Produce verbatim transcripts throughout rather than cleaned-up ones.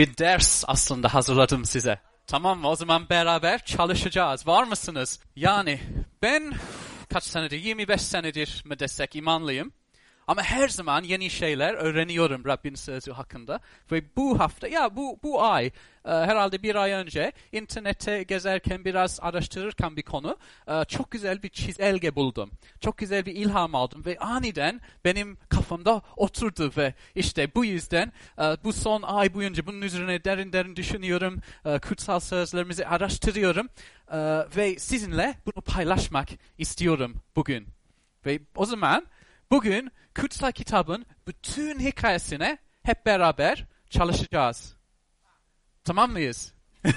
bir ders aslında hazırladım size. Tamam mı? O zaman beraber çalışacağız. Var mısınız? Yani ben kaç senedir, yirmi beş senedir mi desek imanlıyım. Ama her zaman yeni şeyler öğreniyorum Rabbin sözü hakkında. Ve bu hafta, ya bu bu ay, e, herhalde bir ay önce internette gezerken biraz araştırırken bir konu, e, çok güzel bir çizelge buldum. Çok güzel bir ilham aldım ve aniden benim kafamda oturdu ve işte bu yüzden e, bu son ay boyunca bunun üzerine derin derin düşünüyorum. E, kutsal sözlerimizi araştırıyorum e, ve sizinle bunu paylaşmak istiyorum bugün. Ve o zaman bugün kutsal kitabın bütün hikayesine hep beraber çalışacağız. Tamam mıyız?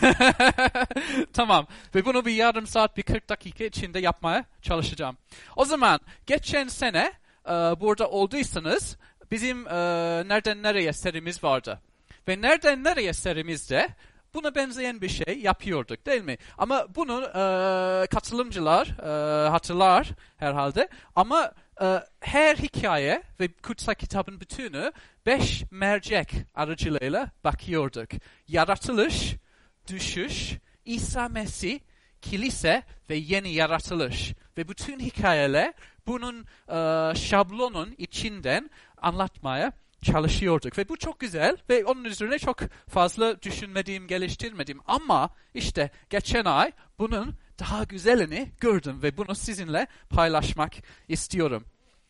Tamam. Ve bunu bir yarım saat, bir kırk dakika içinde yapmaya çalışacağım. O zaman geçen sene e, burada olduysanız bizim e, Nereden Nereye serimiz vardı. Ve Nereden Nereye serimizde buna benzeyen bir şey yapıyorduk değil mi? Ama bunu e, katılımcılar e, hatırlar herhalde. Ama e, her hikaye ve kutsal kitabın bütünü beş mercek aracılığıyla bakıyorduk. Yaratılış, düşüş, İsa Mesih, kilise ve yeni yaratılış. Ve bütün hikayeler bunun e, şablonun içinden anlatmaya çalışıyorduk. Ve bu çok güzel ve onun üzerine çok fazla düşünmediğim, geliştirmediğim. Ama işte geçen ay bunun daha güzelini gördüm ve bunu sizinle paylaşmak istiyorum.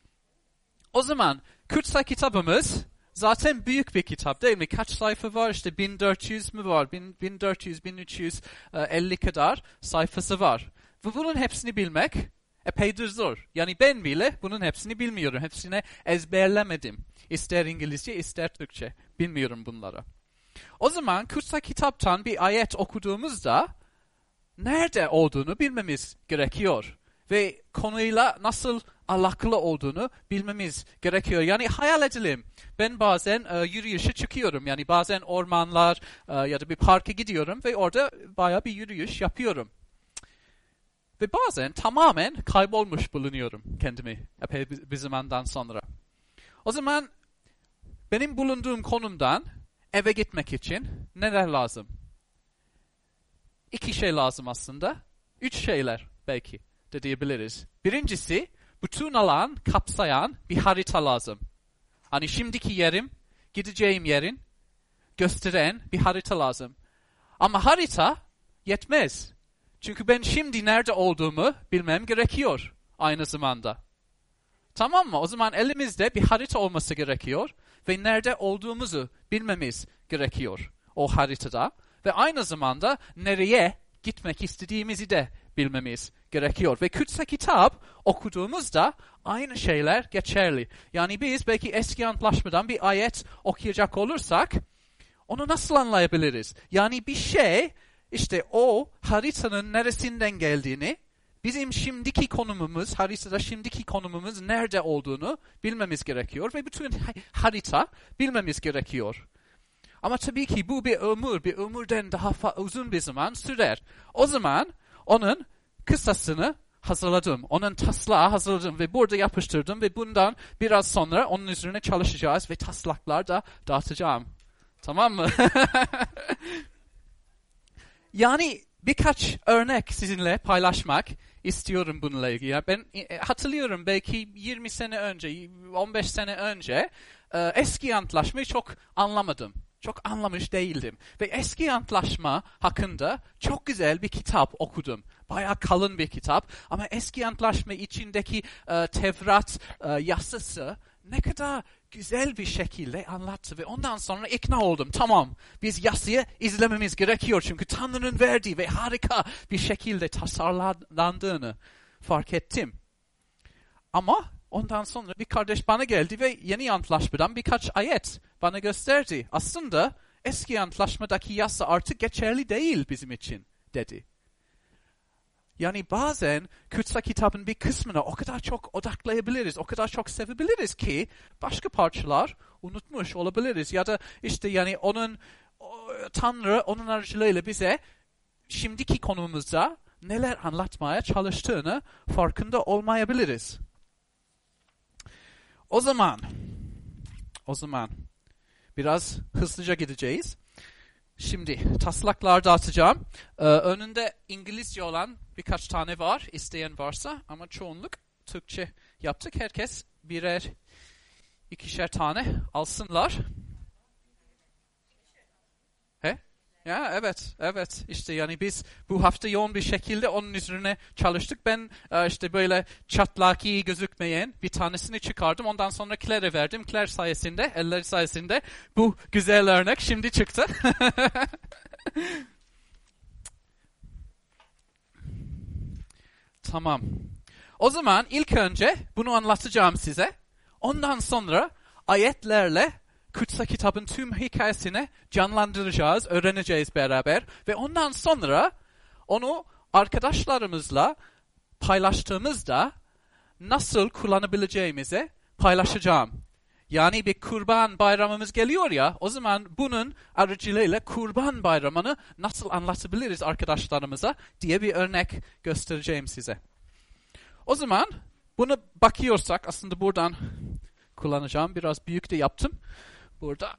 O zaman kutsal kitabımız zaten büyük bir kitap değil mi? Kaç sayfa var? İşte bin dört yüz mü var? bin dört yüz bin üç yüz elli kadar sayfası var. Ve bunun hepsini bilmek epeydir zor. Yani ben bile bunun hepsini bilmiyorum. Hepsini ezberlemedim. İster İngilizce, ister Türkçe. Bilmiyorum bunları. O zaman kutsal kitaptan bir ayet okuduğumuzda nerede olduğunu bilmemiz gerekiyor. Ve konuyla nasıl alakalı olduğunu bilmemiz gerekiyor. Yani hayal edelim. Ben bazen e, yürüyüşe çıkıyorum. Yani bazen ormanlar e, ya da bir parka gidiyorum ve orada bayağı bir yürüyüş yapıyorum. Ve bazen tamamen kaybolmuş bulunuyorum kendimi epey bir, bir zamandan sonra. O zaman benim bulunduğum konumdan eve gitmek için neler lazım? İki şey lazım aslında. Üç şeyler belki de diyebiliriz. Birincisi, bütün alan kapsayan bir harita lazım. Hani şimdiki yerim, gideceğim yerin gösteren bir harita lazım. Ama harita yetmez. Çünkü ben şimdi nerede olduğumu bilmem gerekiyor aynı zamanda. Tamam mı? O zaman elimizde bir harita olması gerekiyor ve nerede olduğumuzu bilmemiz gerekiyor o haritada. Ve aynı zamanda nereye gitmek istediğimizi de bilmemiz gerekiyor. Ve kutsal kitap okuduğumuzda aynı şeyler geçerli. Yani biz belki eski antlaşmadan bir ayet okuyacak olursak onu nasıl anlayabiliriz? Yani bir şey işte o haritanın neresinden geldiğini, bizim şimdiki konumumuz, haritada şimdiki konumumuz nerede olduğunu bilmemiz gerekiyor. Ve bütün harita bilmemiz gerekiyor. Ama tabii ki bu bir ömür, bir ömürden daha uzun bir zaman sürer. O zaman onun kısasını hazırladım. Onun taslağı hazırladım ve burada yapıştırdım ve bundan biraz sonra onun üzerine çalışacağız ve taslaklar da dağıtacağım. Tamam mı? Yani birkaç örnek sizinle paylaşmak istiyorum bununla ilgili. Ben hatırlıyorum belki yirmi sene önce, on beş sene önce eski antlaşmayı çok anlamadım. Çok anlamış değildim. Ve eski antlaşma hakkında çok güzel bir kitap okudum. Bayağı kalın bir kitap. Ama eski antlaşma içindeki e, Tevrat e, yasası ne kadar güzel bir şekilde anlattı. Ve ondan sonra ikna oldum. Tamam, biz yasayı izlememiz gerekiyor. Çünkü Tanrı'nın verdiği ve harika bir şekilde tasarlandığını fark ettim. Ama ondan sonra bir kardeş bana geldi ve yeni antlaşmadan birkaç ayet bana gösterdi. Aslında eski antlaşmadaki yasa artık geçerli değil bizim için dedi. Yani bazen kutsal kitabın bir kısmına o kadar çok odaklayabiliriz, o kadar çok sevebiliriz ki başka parçalar unutmuş olabiliriz. Ya da işte yani onun o, Tanrı onun aracılığıyla bize şimdiki konumuzda neler anlatmaya çalıştığını farkında olmayabiliriz. O zaman, o zaman biraz hızlıca gideceğiz. Şimdi taslaklar dağıtacağım. Ee, önünde İngilizce olan birkaç tane var, isteyen varsa, ama çoğunluk Türkçe yaptık. Herkes birer, ikişer tane alsınlar. He? Ya evet, evet. İşte yani biz bu hafta yoğun bir şekilde onun üzerine çalıştık. Ben e, işte böyle çatlaki gözükmeyen bir tanesini çıkardım. Ondan sonra Claire'e verdim. Claire sayesinde, elleri sayesinde bu güzel örnek şimdi çıktı. Tamam. O zaman ilk önce bunu anlatacağım size. Ondan sonra ayetlerle Kutsal Kitabın tüm hikayesini canlandıracağız, öğreneceğiz beraber. Ve ondan sonra onu arkadaşlarımızla paylaştığımızda nasıl kullanabileceğimizi paylaşacağım. Yani bir kurban bayramımız geliyor ya, o zaman bunun aracılığıyla kurban bayramını nasıl anlatabiliriz arkadaşlarımıza diye bir örnek göstereceğim size. O zaman bunu bakıyorsak, aslında buradan kullanacağım. Biraz büyük de yaptım. Burada.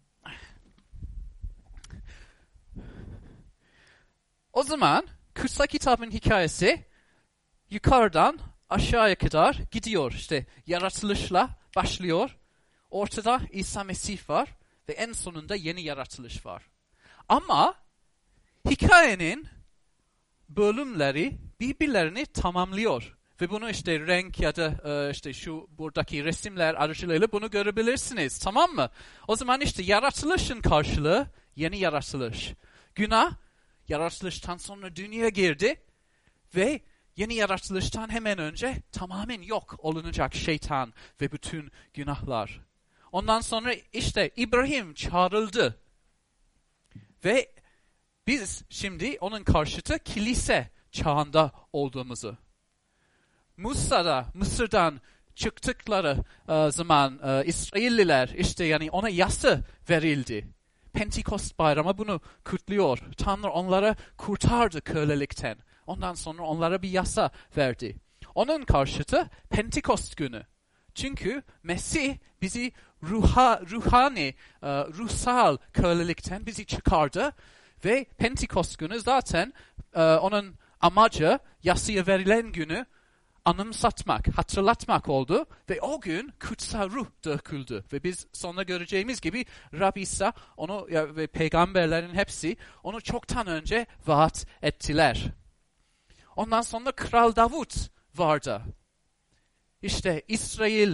O zaman Kutsal Kitabın hikayesi yukarıdan aşağıya kadar gidiyor. İşte yaratılışla başlıyor. Ortada İsa Mesih var ve en sonunda yeni yaratılış var. Ama hikayenin bölümleri birbirlerini tamamlıyor. Ve bunu işte renk ya da işte şu buradaki resimler aracılığıyla bunu görebilirsiniz. Tamam mı? O zaman işte yaratılışın karşılığı yeni yaratılış. Günah yaratılıştan sonra dünyaya girdi ve yeni yaratılıştan hemen önce tamamen yok olunacak şeytan ve bütün günahlar. Ondan sonra işte İbrahim çağrıldı. Ve biz şimdi onun karşıtı kilise çağında olduğumuzu. Musa'da, Mısır'dan çıktıkları e, zaman e, İsrailliler işte yani ona yasa verildi. Pentekost bayramı bunu kutluyor. Tanrı onlara kurtardı kölelikten. Ondan sonra onlara bir yasa verdi. Onun karşıtı Pentekost günü. Çünkü Mesih bizi ruha, ruhani, e, ruhsal kölelikten bizi çıkardı. Ve Pentekost günü zaten e, onun amacı yasaya verilen günü anımsatmak, hatırlatmak oldu ve o gün kutsal ruh döküldü. Ve biz sonra göreceğimiz gibi Rabbi İsa onu ya, ve peygamberlerin hepsi onu çoktan önce vaat ettiler. Ondan sonra Kral Davut vardı. İşte İsrail,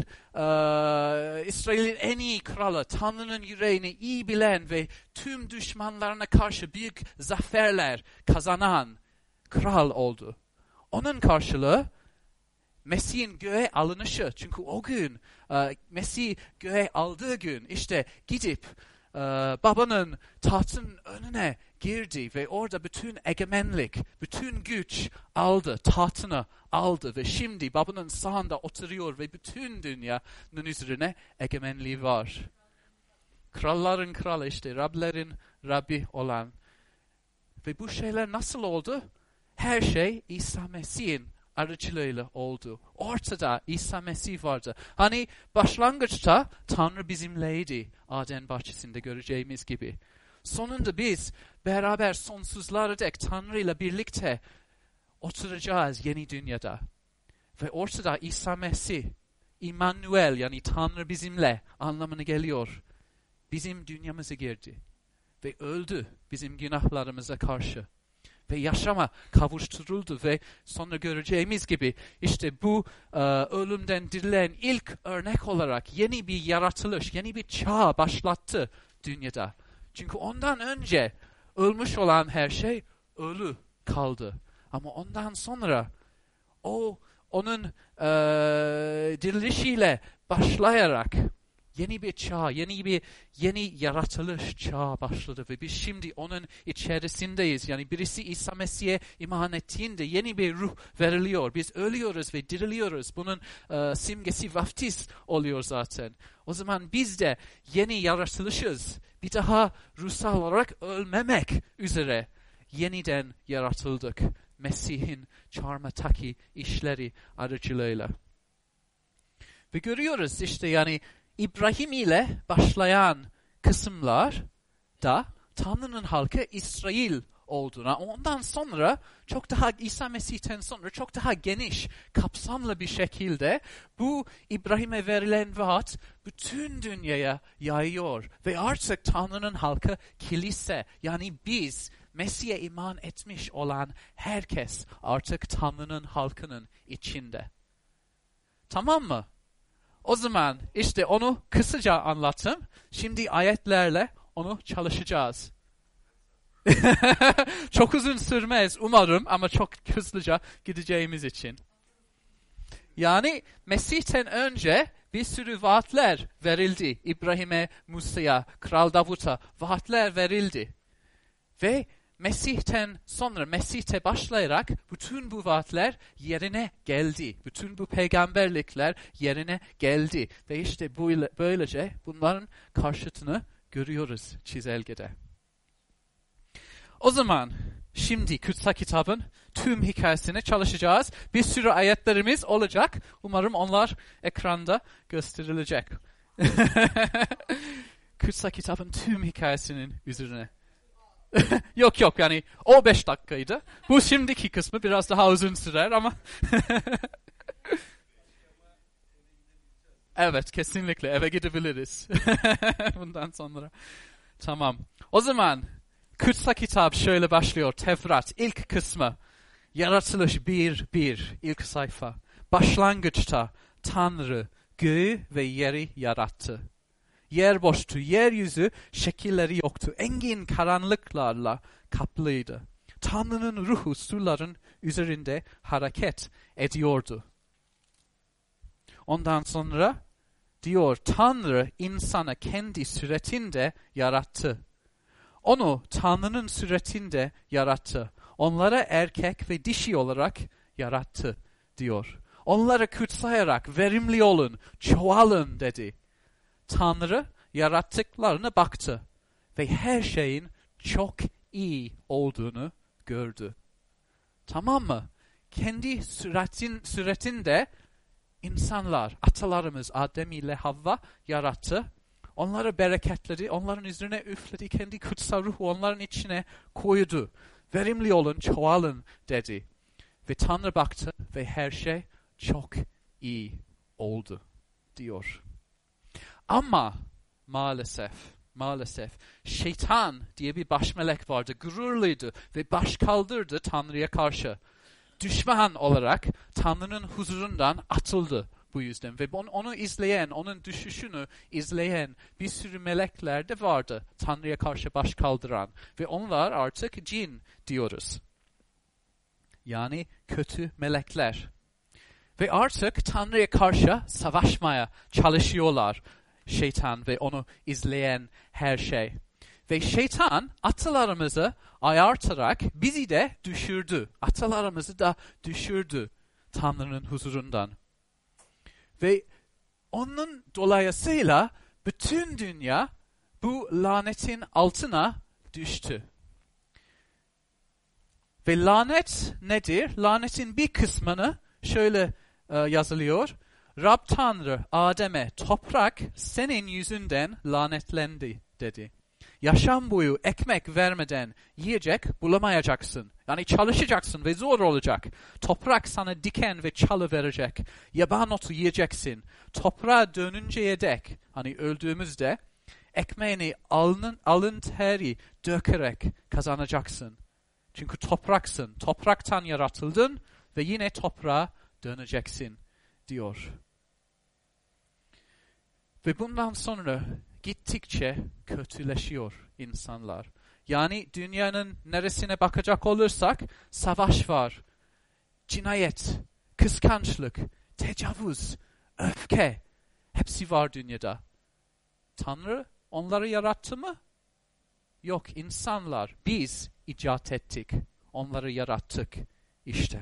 e, İsrail'in en iyi kralı, Tanrı'nın yüreğini iyi bilen ve tüm düşmanlarına karşı büyük zaferler kazanan kral oldu. Onun karşılığı Mesih'in göğe alınışı. Çünkü o gün e, Mesih göğe aldığı gün işte gidip e, babanın tahtının önüne girdi ve orada bütün egemenlik, bütün güç aldı, tahtını aldı ve şimdi babanın sağında oturuyor ve bütün dünyanın üzerine egemenliği var. Kralların kralı işte, Rablerin Rabbi olan. Ve bu şeyler nasıl oldu? Her şey İsa Mesih'in aracılığıyla oldu. Ortada İsa Mesih vardı. Hani başlangıçta Tanrı bizimleydi. Aden bahçesinde göreceğimiz gibi. Sonunda biz beraber sonsuzlara dek Tanrı ile birlikte oturacağız yeni dünyada. Ve ortada İsa Mesih, İmmanuel yani Tanrı bizimle anlamına geliyor. Bizim dünyamıza girdi. Ve öldü bizim günahlarımıza karşı. Ve yaşama kavuşturuldu ve sonra göreceğimiz gibi işte bu e, ölümden dirilen ilk örnek olarak yeni bir yaratılış, yeni bir çağ başlattı dünyada. Çünkü ondan önce ölmüş olan her şey ölü kaldı. Ama ondan sonra o onun e, dirilişiyle başlayarak yeni bir çağ, yeni bir yeni yaratılış çağı başladı ve biz şimdi onun içerisindeyiz. Yani birisi İsa Mesih'e iman ettiğinde yeni bir ruh veriliyor. Biz ölüyoruz ve diriliyoruz. Bunun e, simgesi vaftiz oluyor zaten. O zaman biz de yeni yaratılışız. Bir daha ruhsal olarak ölmemek üzere yeniden yaratıldık. Mesih'in çarmıhtaki işleri aracılığıyla. Ve görüyoruz işte yani İbrahim ile başlayan kısımlar da Tanrı'nın halkı İsrail olduğuna, ondan sonra çok daha İsa Mesih'ten sonra çok daha geniş, kapsamlı bir şekilde bu İbrahim'e verilen vaat bütün dünyaya yayıyor ve artık Tanrı'nın halkı kilise, yani biz Mesih'e iman etmiş olan herkes artık Tanrı'nın halkının içinde. Tamam mı? O zaman işte onu kısaca anlattım. Şimdi ayetlerle onu çalışacağız. Çok uzun sürmez umarım ama çok hızlıca gideceğimiz için. Yani Mesih'ten önce bir sürü vaatler verildi. İbrahim'e, Musa'ya, Kral Davut'a vaatler verildi. Ve Mesih'ten sonra, Mesih'te başlayarak bütün bu vaatler yerine geldi. Bütün bu peygamberlikler yerine geldi. Ve işte böyle, böylece bunların karşıtını görüyoruz çizelgede. O zaman şimdi Kutsal Kitabın tüm hikayesini çalışacağız. Bir sürü ayetlerimiz olacak. Umarım onlar ekranda gösterilecek. Kutsal Kitabın tüm hikayesinin üzerine. yok yok yani o beş dakikaydı. Bu şimdiki kısmı biraz daha uzun sürer ama. Evet, kesinlikle eve gidebiliriz. Bundan sonra. Tamam. O zaman Kutsal Kitap şöyle başlıyor. Tevrat ilk kısmı. Yaratılış bir bir ilk sayfa. Başlangıçta Tanrı göğü ve yeri yarattı. Yer boştu, yeryüzü şekilleri yoktu. Engin karanlıklarla kaplıydı. Tanrı'nın ruhu suların üzerinde hareket ediyordu. Ondan sonra diyor, Tanrı insanı kendi suretinde yarattı. Onu Tanrı'nın suretinde yarattı. Onlara erkek ve dişi olarak yarattı diyor. Onları kutsayarak verimli olun, çoğalın dedi. Tanrı yarattıklarına baktı ve her şeyin çok iyi olduğunu gördü. Tamam mı? Kendi suretin, suretinde insanlar, atalarımız Adem ile Havva yarattı. Onları bereketledi, onların üzerine üfledi, kendi kutsal ruhu onların içine koydu. Verimli olun, çoğalın dedi. Ve Tanrı baktı ve her şey çok iyi oldu diyor. Ama maalesef, maalesef şeytan diye bir baş melek vardı, gururluydu ve baş kaldırdı Tanrı'ya karşı. Düşman olarak Tanrı'nın huzurundan atıldı bu yüzden. Ve onu, onu izleyen, onun düşüşünü izleyen bir sürü melekler de vardı Tanrı'ya karşı baş kaldıran. Ve onlar artık cin diyoruz. Yani kötü melekler. Ve artık Tanrı'ya karşı savaşmaya çalışıyorlar şeytan ve onu izleyen her şey. Ve şeytan atalarımızı ayartarak bizi de düşürdü. Atalarımızı da düşürdü Tanrı'nın huzurundan. Ve onun dolayısıyla bütün dünya bu lanetin altına düştü. Ve lanet nedir? Lanetin bir kısmını şöyle e, yazılıyor. Rab Tanrı Adem'e toprak senin yüzünden lanetlendi dedi. Yaşam boyu ekmek vermeden yiyecek bulamayacaksın. Yani çalışacaksın ve zor olacak. Toprak sana diken ve çalı verecek. Yaban otu yiyeceksin. Toprağa dönünceye dek, hani öldüğümüzde ekmeğini alın, alın teri dökerek kazanacaksın. Çünkü topraksın. Topraktan yaratıldın ve yine toprağa döneceksin diyor. Ve bundan sonra gittikçe kötüleşiyor insanlar. Yani dünyanın neresine bakacak olursak savaş var, cinayet, kıskançlık, tecavüz, öfke hepsi var dünyada. Tanrı onları yarattı mı? Yok, insanlar, biz icat ettik, onları yarattık işte.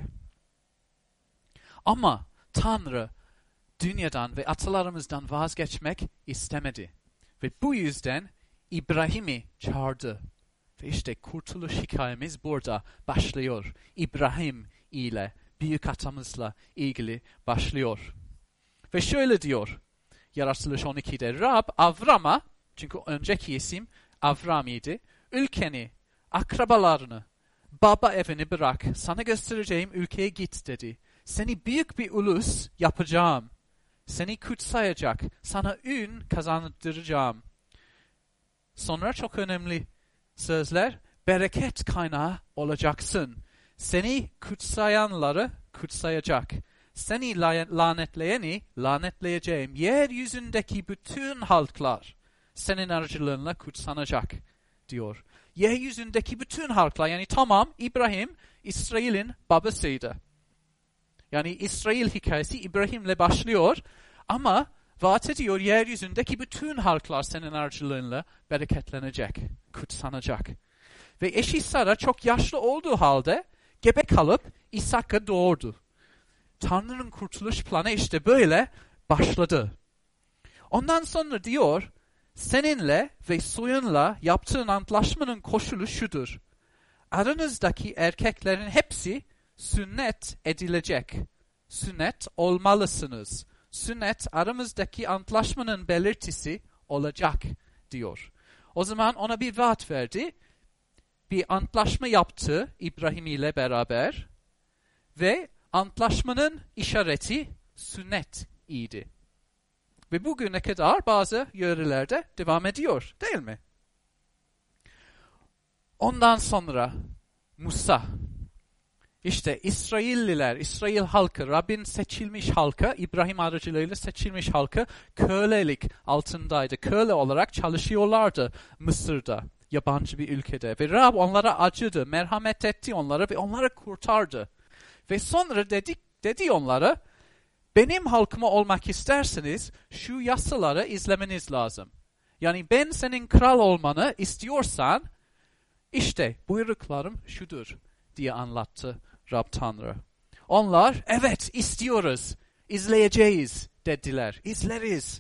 Ama Tanrı dünyadan ve atalarımızdan vazgeçmek istemedi. Ve bu yüzden İbrahim'i çağırdı. Ve işte kurtuluş hikayemiz burada başlıyor. İbrahim ile, büyük atamızla ilgili başlıyor. Ve şöyle diyor, Yaratılış on ikide, Rab Avram'a, çünkü önceki isim Avram idi, ülkeni, akrabalarını, baba evini bırak, sana göstereceğim ülkeye git dedi. Seni büyük bir ulus yapacağım. Seni kutsayacak, sana ün kazandıracağım. Sonra çok önemli sözler, bereket kaynağı olacaksın. Seni kutsayanları kutsayacak. Seni lanetleyeni lanetleyeceğim. Yeryüzündeki bütün halklar senin aracılığınla kutsanacak diyor. Yeryüzündeki bütün halklar, yani tamam, İbrahim İsrail'in babasıydı. Yani İsrail hikayesi İbrahim'le başlıyor ama vaat ediyor yeryüzündeki bütün halklar senin aracılığınla bereketlenecek, kutsanacak. Ve eşi Sara çok yaşlı olduğu halde gebe kalıp İshak'ı doğurdu. Tanrı'nın kurtuluş planı işte böyle başladı. Ondan sonra diyor, seninle ve soyunla yaptığın antlaşmanın koşulu şudur. Aranızdaki erkeklerin hepsi sünnet edilecek. Sünnet olmalısınız. Sünnet aramızdaki antlaşmanın belirtisi olacak diyor. O zaman ona bir vaat verdi. Bir antlaşma yaptı İbrahim ile beraber ve antlaşmanın işareti sünnet idi. Ve bugüne kadar bazı yörelerde devam ediyor, değil mi? Ondan sonra Musa, işte İsrailliler, İsrail halkı, Rabbin seçilmiş halkı, İbrahim aracılığıyla seçilmiş halkı kölelik altındaydı. Köle olarak çalışıyorlardı Mısır'da, yabancı bir ülkede. Ve Rab onlara acıdı, merhamet etti onlara ve onları kurtardı. Ve sonra dedi, dedi onlara, benim halkıma olmak isterseniz şu yasaları izlemeniz lazım. Yani ben senin kral olmanı istiyorsan, işte buyruklarım şudur diye anlattı Rab Tanrı. Onlar evet istiyoruz, izleyeceğiz dediler, izleriz.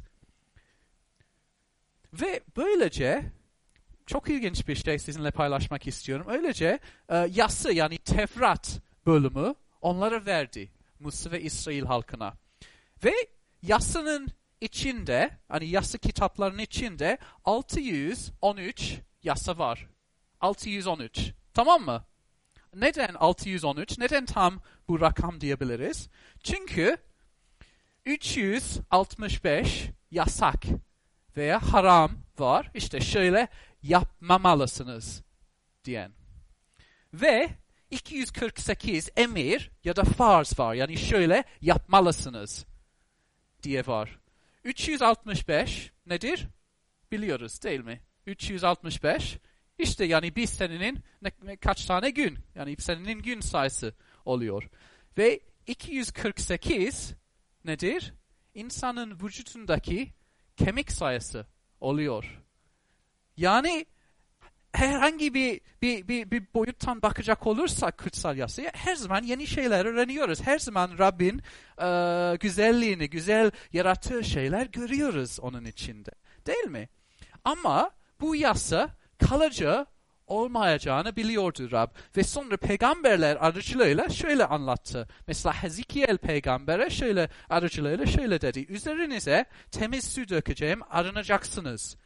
Ve böylece çok ilginç bir şey sizinle paylaşmak istiyorum. Öylece e, yası yani Tevrat bölümü onlara verdi Musa ve İsrail halkına. Ve yasının içinde, hani yasa kitaplarının içinde altı yüz on üç yasa var. altı yüz on üç. Tamam mı? Neden altı yüz on üç? Neden tam bu rakam diyebiliriz? Çünkü üç yüz altmış beş yasak veya haram var. İşte şöyle yapmamalısınız diyen. Ve iki yüz kırk sekiz emir ya da farz var. Yani şöyle yapmalısınız diye var. üç yüz altmış beş nedir? Biliyoruz değil mi? üç yüz altmış beş işte yani bir senenin ne, ne, kaç tane gün? Yani bir senenin gün sayısı oluyor. Ve iki yüz kırk sekiz nedir? İnsanın vücudundaki kemik sayısı oluyor. Yani herhangi bir, bir, bir, bir boyuttan bakacak olursak kutsal yasaya her zaman yeni şeyler öğreniyoruz. Her zaman Rabbin e, güzelliğini, güzel yarattığı şeyler görüyoruz onun içinde. Değil mi? Ama bu yasa kalıcı olmayacağını biliyordu Rab. Ve sonra peygamberler aracılığıyla şöyle anlattı. Mesela Hezekiel peygambere şöyle aracılığıyla şöyle dedi. Üzerinize temiz su dökeceğim, arınacaksınız.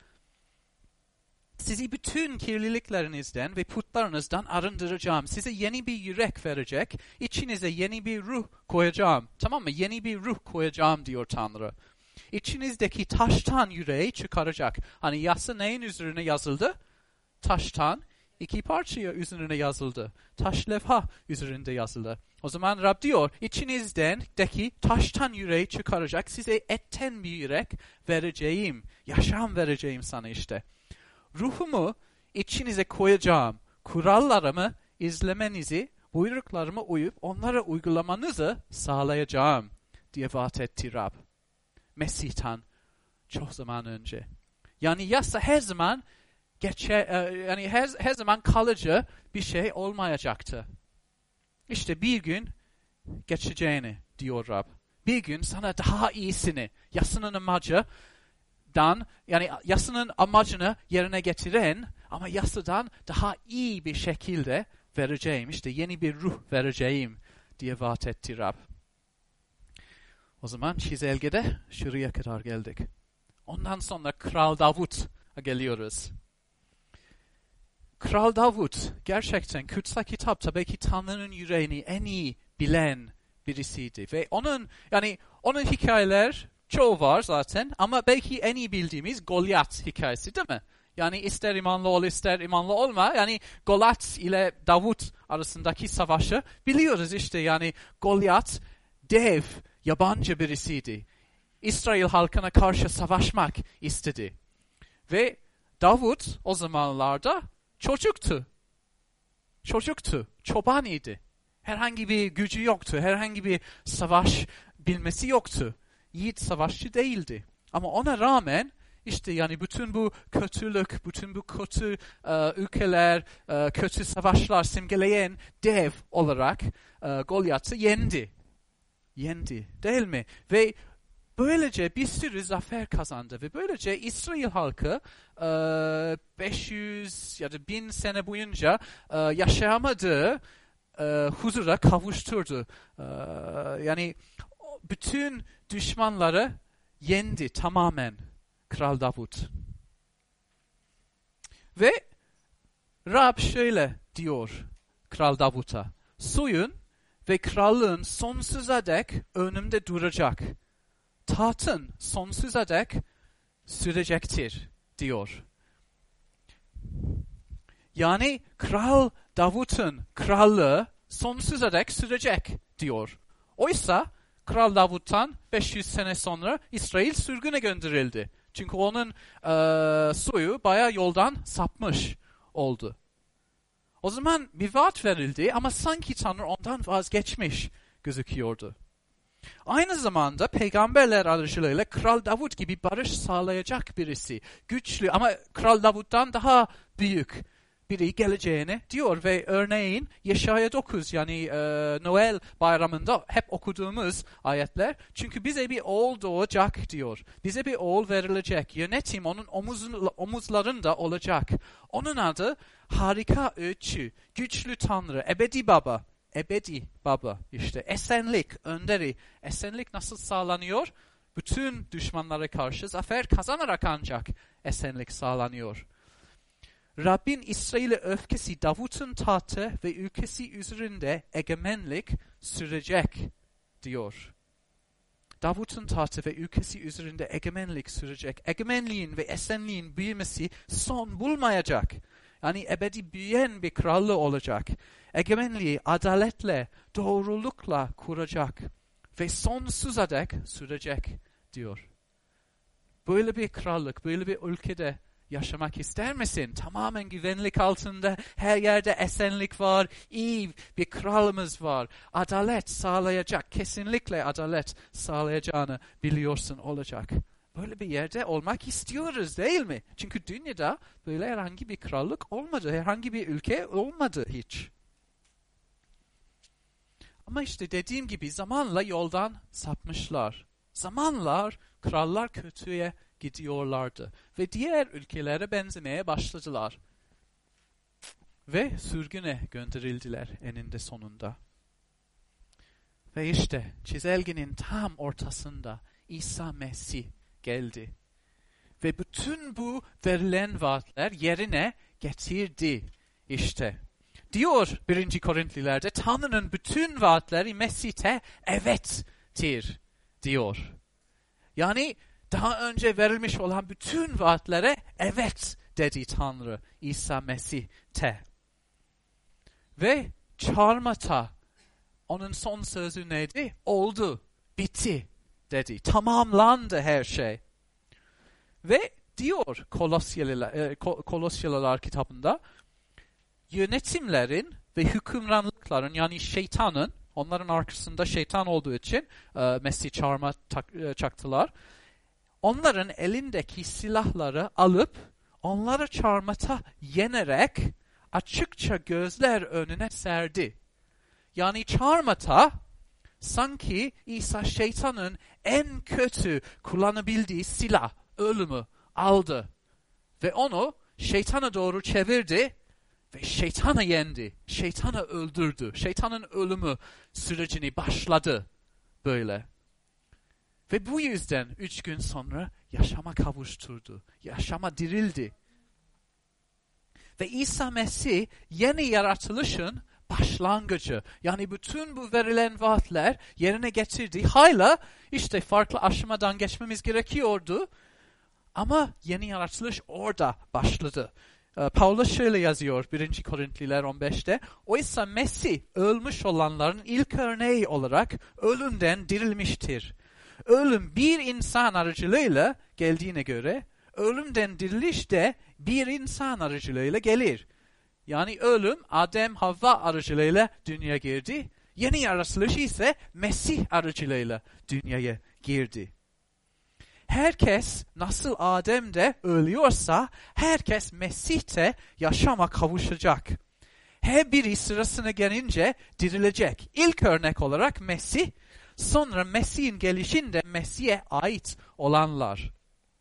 Sizi bütün kirliliklerinizden ve putlarınızdan arındıracağım. Size yeni bir yürek verecek. İçinize yeni bir ruh koyacağım. Tamam mı? Yeni bir ruh koyacağım diyor Tanrı. İçinizdeki taştan yüreği çıkaracak. Hani yasa neyin üzerine yazıldı? Taştan iki parçaya üzerine yazıldı. Taş levha üzerinde yazıldı. O zaman Rab diyor, içinizdeki taştan yüreği çıkaracak. Size etten bir yürek vereceğim. Yaşam vereceğim sana işte. Ruhumu içinize koyacağım. Kurallarımı izlemenizi, buyruklarıma uyup onlara uygulamanızı sağlayacağım diye vaat etti Rab. Mesih'ten çok zaman önce. Yani yasa her zaman geçer, yani her, her zaman kalıcı bir şey olmayacaktı. İşte bir gün geçeceğini diyor Rab. Bir gün sana daha iyisini, yasanın amacı Dan, yani yasanın amacını yerine getiren ama yasadan daha iyi bir şekilde vereceğim. İşte yeni bir ruh vereceğim diye vaat etti Rab. O zaman çizelgede şuraya kadar geldik. Ondan sonra Kral Davut'a geliyoruz. Kral Davut gerçekten kutsal kitapta belki Tanrı'nın yüreğini en iyi bilen birisiydi. Ve onun yani onun hikayeler çoğu var zaten ama belki en iyi bildiğimiz Golyat hikayesi değil mi? Yani ister imanlı ol ister imanlı olma. Yani Golyat ile Davut arasındaki savaşı biliyoruz işte. Yani Golyat dev, yabancı birisiydi. İsrail halkına karşı savaşmak istedi. Ve Davut o zamanlarda çocuktu. Çocuktu, çoban idi. Herhangi bir gücü yoktu, herhangi bir savaş bilmesi yoktu. Yiğit savaşçı değildi. Ama ona rağmen işte yani bütün bu kötülük, bütün bu kötü e, ülkeler, e, kötü savaşlar simgeleyen dev olarak e, Golyat'ı yendi. Yendi değil mi? Ve böylece bir sürü zafer kazandı ve böylece İsrail halkı e, beş yüz ya da bin sene boyunca e, yaşayamadığı e, huzura kavuşturdu. E, yani bütün düşmanları yendi tamamen Kral Davut. Ve Rab şöyle diyor Kral Davut'a: soyun ve krallığın sonsuza dek önümde duracak. Tahtın sonsuza dek sürecektir diyor. Yani Kral Davut'un krallığı sonsuza dek sürecek diyor. Oysa Kral Davut'tan beş yüz sene sonra İsrail sürgüne gönderildi. Çünkü onun e, soyu bayağı yoldan sapmış oldu. O zaman bir vaat verildi ama sanki Tanrı ondan vazgeçmiş gözüküyordu. Aynı zamanda peygamberler aracılığıyla Kral Davut gibi barış sağlayacak birisi, güçlü ama Kral Davut'tan daha büyük biri geleceğini diyor ve örneğin Yeşaya dokuz yani e, Noel bayramında hep okuduğumuz ayetler. Çünkü bize bir oğul doğacak diyor. Bize bir oğul verilecek. Yönetim onun omuzun, omuzlarında olacak. Onun adı Harika Öğütçü, Güçlü Tanrı, Ebedi Baba. Ebedi Baba işte esenlik, önderi. Esenlik nasıl sağlanıyor? Bütün düşmanlara karşı zafer kazanarak ancak esenlik sağlanıyor. Rabbin İsrail'e öfkesi Davut'un tahtı ve ülkesi üzerinde egemenlik sürecek diyor. Davut'un tahtı ve ülkesi üzerinde egemenlik sürecek. Egemenliğin ve esenliğin büyümesi son bulmayacak. Yani ebedi büyüyen bir krallığı olacak. Egemenliği adaletle, doğrulukla kuracak ve sonsuza dek sürecek diyor. Böyle bir krallık, böyle bir ülkede yaşamak ister misin? Tamamen güvenlik altında, her yerde esenlik var, iyi bir kralımız var. Adalet sağlayacak, kesinlikle adalet sağlayacağını biliyorsun olacak. Böyle bir yerde olmak istiyoruz değil mi? Çünkü dünyada böyle herhangi bir krallık olmadı, herhangi bir ülke olmadı hiç. Ama işte dediğim gibi zamanla yoldan sapmışlar. Zamanla krallar kötüye gidiyorlardı ve diğer ülkelere benzemeye başladılar. Ve sürgüne gönderildiler eninde sonunda. Ve işte çizelgenin tam ortasında İsa Mesih geldi. Ve bütün bu verilen vaatler yerine getirdi işte. Diyor birinci Korintlilerde Tanrı'nın bütün vaatleri Mesih'te evettir diyor. Yani daha önce verilmiş olan bütün vaatlere evet dedi Tanrı İsa Mesih'te. Ve çarmıhta onun son sözü neydi? Oldu, bitti dedi. Tamamlandı her şey. Ve diyor Kolosyalılar, e, Kolosyalılar kitabında yönetimlerin ve hükümranlıkların yani şeytanın, onların arkasında şeytan olduğu için e, Mesih çarmıha tak, e, çaktılar. Onların elindeki silahları alıp onları çarmıhta yenerek açıkça gözler önüne serdi. Yani çarmıhta sanki İsa şeytanın en kötü kullanabildiği silah, ölümü aldı. Ve onu şeytana doğru çevirdi ve şeytanı yendi. Şeytanı öldürdü. Şeytanın ölümü sürecini başladı böyle. Ve bu yüzden üç gün sonra yaşama kavuşturdu. Yaşama dirildi. Ve İsa Mesih yeni yaratılışın başlangıcı. Yani bütün bu verilen vaatler yerine getirdi. Hala işte farklı aşamadan geçmemiz gerekiyordu. Ama yeni yaratılış orada başladı. Paulus şöyle yazıyor birinci Korintliler on beşte. Oysa Mesih ölmüş olanların ilk örneği olarak ölümden dirilmiştir. Ölüm bir insan aracılığıyla geldiğine göre ölümden diriliş de bir insan aracılığıyla gelir. Yani ölüm Adem Havva aracılığıyla dünyaya girdi. Yeni yaratılış ise Mesih aracılığıyla dünyaya girdi. Herkes nasıl Adem'de ölüyorsa herkes Mesih'te yaşama kavuşacak. Her biri sırasına gelince dirilecek. İlk örnek olarak Mesih, sonra Mesih'in gelişinde Mesih'e ait olanlar.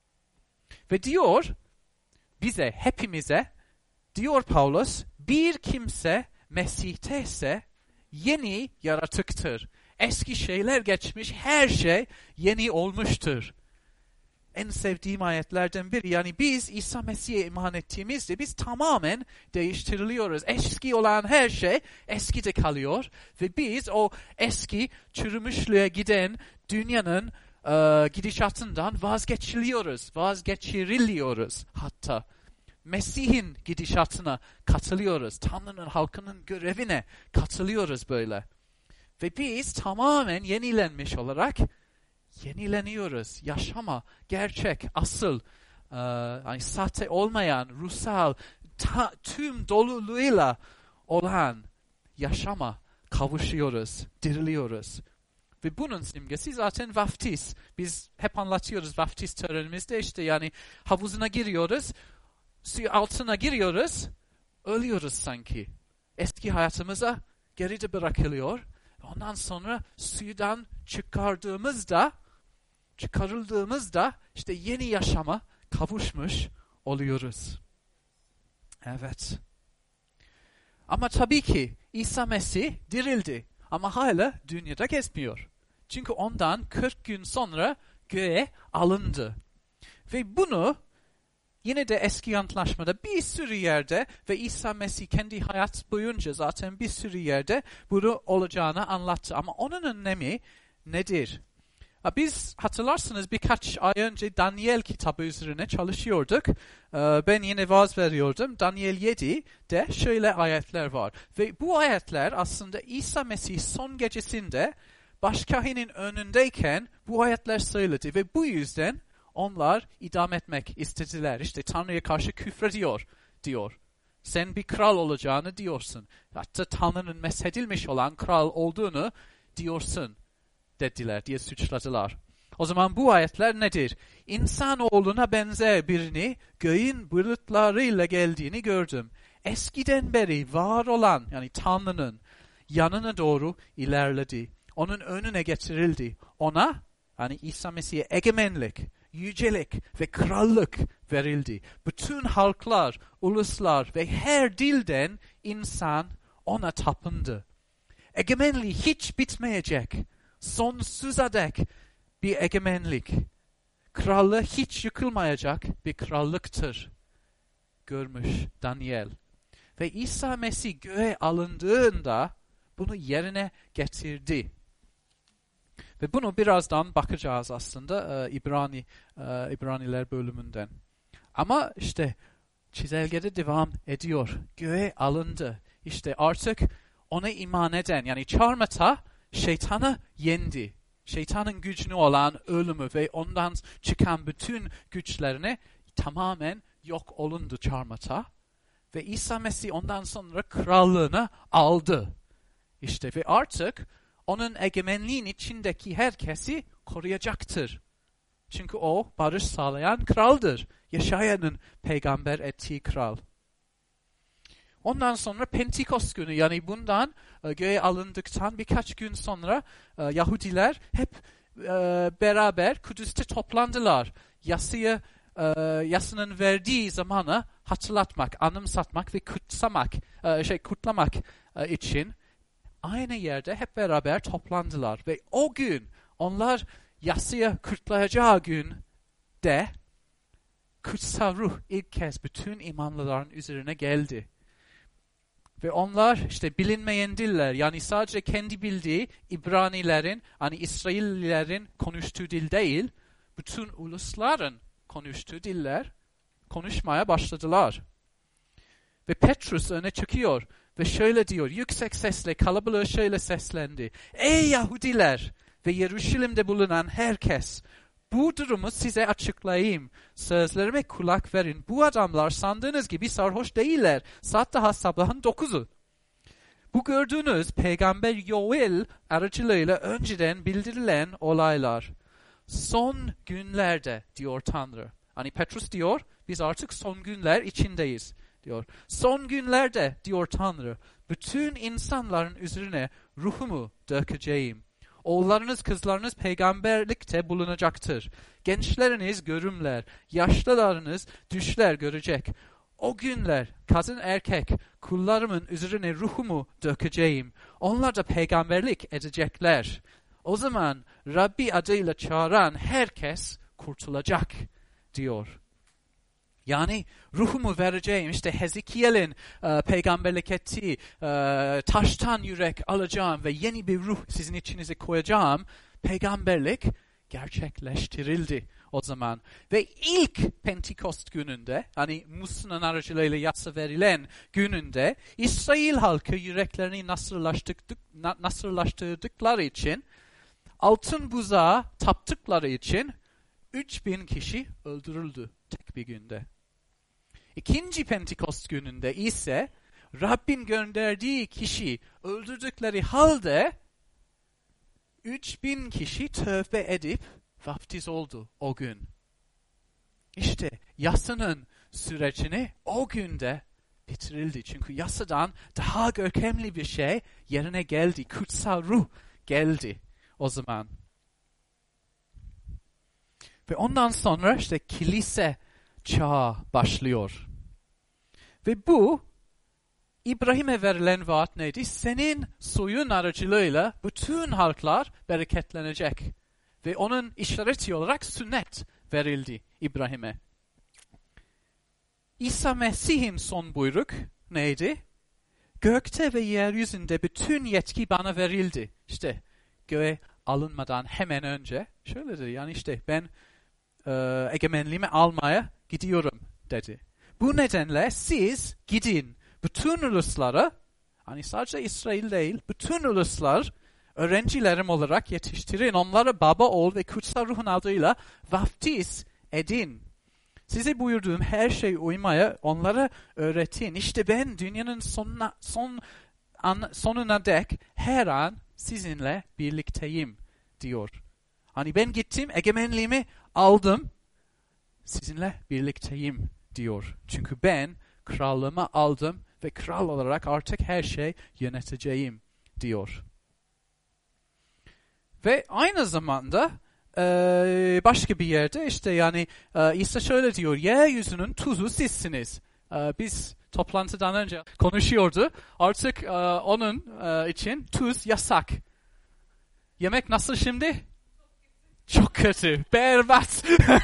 Ve diyor bize, hepimize, diyor Paulus, bir kimse Mesih'te ise yeni yaratıktır. Eski şeyler geçmiş, her şey yeni olmuştur. En sevdiğim ayetlerden biri. Yani biz İsa Mesih'e iman ettiğimizde biz tamamen değiştiriliyoruz. Eski olan her şey eskide kalıyor. Ve biz o eski çürümüşlüğe giden dünyanın e, gidişatından vazgeçiliyoruz. Vazgeçiriliyoruz hatta. Mesih'in gidişatına katılıyoruz. Tanrı'nın halkının görevine katılıyoruz böyle. Ve biz tamamen yenilenmiş olarak yenileniyoruz. Yaşama, gerçek, asıl, e, yani sahte olmayan, ruhsal, ta, tüm doluluğuyla olan yaşama kavuşuyoruz, diriliyoruz. Ve bunun simgesi zaten vaftiz. Biz hep anlatıyoruz vaftiz törenimizde işte yani havuzuna giriyoruz, suyu altına giriyoruz, ölüyoruz sanki. Eski hayatımıza geride bırakılıyor. Ondan sonra sudan çıkardığımızda, çıkarıldığımızda işte yeni yaşama kavuşmuş oluyoruz. Evet. Ama tabii ki İsa Mesih dirildi. Ama hala dünyada gezmiyor. Çünkü ondan kırk gün sonra göğe alındı. Ve bunu yine de eski antlaşmada bir sürü yerde ve İsa Mesih kendi hayat boyunca zaten bir sürü yerde bunu olacağını anlattı. Ama onun önemi nedir? Biz hatırlarsınız birkaç ay önce Daniel kitabı üzerine çalışıyorduk. Ben yine vaaz veriyordum. Daniel yedi'de şöyle ayetler var. Ve bu ayetler aslında İsa Mesih son gecesinde başkahinin önündeyken bu ayetler söyledi. Ve bu yüzden onlar idam etmek istediler. İşte Tanrı'ya karşı küfrediyor diyor. Sen bir kral olacağını diyorsun. Hatta Tanrı'nın meshedilmiş olan kral olduğunu diyorsun dediler diye suçladılar. O zaman bu ayetler nedir? İnsanoğluna benzer birini göğün bulutlarıyla geldiğini gördüm. Eskiden beri var olan yani Tanrı'nın yanına doğru ilerledi. Onun önüne getirildi. Ona yani İsa Mesih'e egemenlik, yücelik ve krallık verildi. Bütün halklar, uluslar ve her dilden insan ona tapındı. Egemenliği hiç bitmeyecek. Sonsuza dek bir egemenlik. Krallığı hiç yıkılmayacak bir krallıktır. Görmüş Daniel. Ve İsa Mesih göğe alındığında bunu yerine getirdi. Ve bunu birazdan bakacağız aslında İbrani İbraniler bölümünden. Ama işte çizelgede devam ediyor. Göğe alındı. İşte artık ona iman eden yani çarmıhta şeytanı yendi. Şeytanın gücünü olan ölümü ve ondan çıkan bütün güçlerini tamamen yok olundu çarmıhta. Ve İsa Mesih ondan sonra krallığını aldı. İşte ve artık onun egemenliğin içindeki herkesi koruyacaktır. Çünkü o barış sağlayan kraldır. Yaşayanın peygamber ettiği kral. Ondan sonra Pentekost günü yani bundan e, göğe alındıktan birkaç gün sonra e, Yahudiler hep e, beraber Kudüs'te toplandılar. Yasayı, e, yasanın verdiği zamanı hatırlatmak, anımsatmak ve kutsamak, e, şey kutlamak e, için aynı yerde hep beraber toplandılar. Ve o gün onlar yasayı kutlayacağı gün de kutsal ruh ilk kez bütün imanlıların üzerine geldi. Ve onlar işte bilinmeyen diller, yani sadece kendi bildiği İbranilerin, hani İsraillilerin konuştuğu dil değil, bütün ulusların konuştuğu diller konuşmaya başladılar. Ve Petrus öne çıkıyor ve şöyle diyor, yüksek sesle kalabalığa şöyle seslendi. Ey Yahudiler ve Yeruşalim'de bulunan herkes, bu durumu size açıklayayım. Sözlerime kulak verin. Bu adamlar sandığınız gibi sarhoş değiller. Saat daha sabahın dokuzu. Bu gördüğünüz Peygamber Yoel aracılığıyla önceden bildirilen olaylar. Son günlerde diyor Tanrı. Hani Petrus diyor, biz artık son günler içindeyiz diyor. Son günlerde diyor Tanrı, bütün insanların üzerine ruhumu dökeceğim. Oğullarınız, kızlarınız peygamberlikte bulunacaktır. Gençleriniz görümler, yaşlılarınız düşler görecek. O günler kadın erkek kullarımın üzerine ruhumu dökeceğim. Onlar da peygamberlik edecekler. O zaman Rabbi adıyla çağıran herkes kurtulacak diyor. Yani ruhumu vereceğim, işte Hezekiel'in e, peygamberlik ettiği e, taştan yürek alacağım ve yeni bir ruh sizin içinize koyacağım. Peygamberlik gerçekleştirildi o zaman. Ve ilk Pentekost gününde, hani Musa'nın aracılığıyla yasa verilen gününde, İsrail halkı yüreklerini nasırlaştırdık, nasırlaştırdıkları için, altın buzağa taptıkları için üç bin kişi öldürüldü tek bir günde. İkinci Pentekost gününde ise Rabbin gönderdiği kişi öldürdükleri halde üç bin kişi tövbe edip vaftiz oldu o gün. İşte yasanın sürecini o günde bitirildi. Çünkü yasadan daha görkemli bir şey yerine geldi. Kutsal ruh geldi o zaman. Ve ondan sonra işte kilise çağı başlıyor. Ve bu İbrahim'e verilen vaat neydi? Senin soyun aracılığıyla bütün halklar bereketlenecek. Ve onun işareti olarak sünnet verildi İbrahim'e. İsa Mesih'in son buyruk neydi? Gökte ve yeryüzünde bütün yetki bana verildi. İşte göğe alınmadan hemen önce şöyle dedi. Yani işte ben e, egemenliğimi almaya gidiyorum dedi. Bu nedenle siz gidin bütün uluslara, hani sadece İsrail değil, bütün uluslar öğrencilerim olarak yetiştirin. Onlara baba, oğul ve kutsal ruhun adıyla vaftiz edin. Size buyurduğum her şey uymaya onlara öğretin. İşte ben dünyanın sonuna, son, an, sonuna dek her an sizinle birlikteyim diyor. Hani ben gittim, egemenliğimi aldım, sizinle birlikteyim diyor. Çünkü ben krallığımı aldım ve kral olarak artık her şey yöneteceğim diyor. Ve aynı zamanda e, başka bir yerde işte yani e, İsa şöyle diyor, yeryüzünün tuzu sizsiniz. E, biz toplantıdan önce konuşuyordu. Artık e, onun e, için tuz yasak. Yemek nasıl şimdi? Çok kötü. Berbat.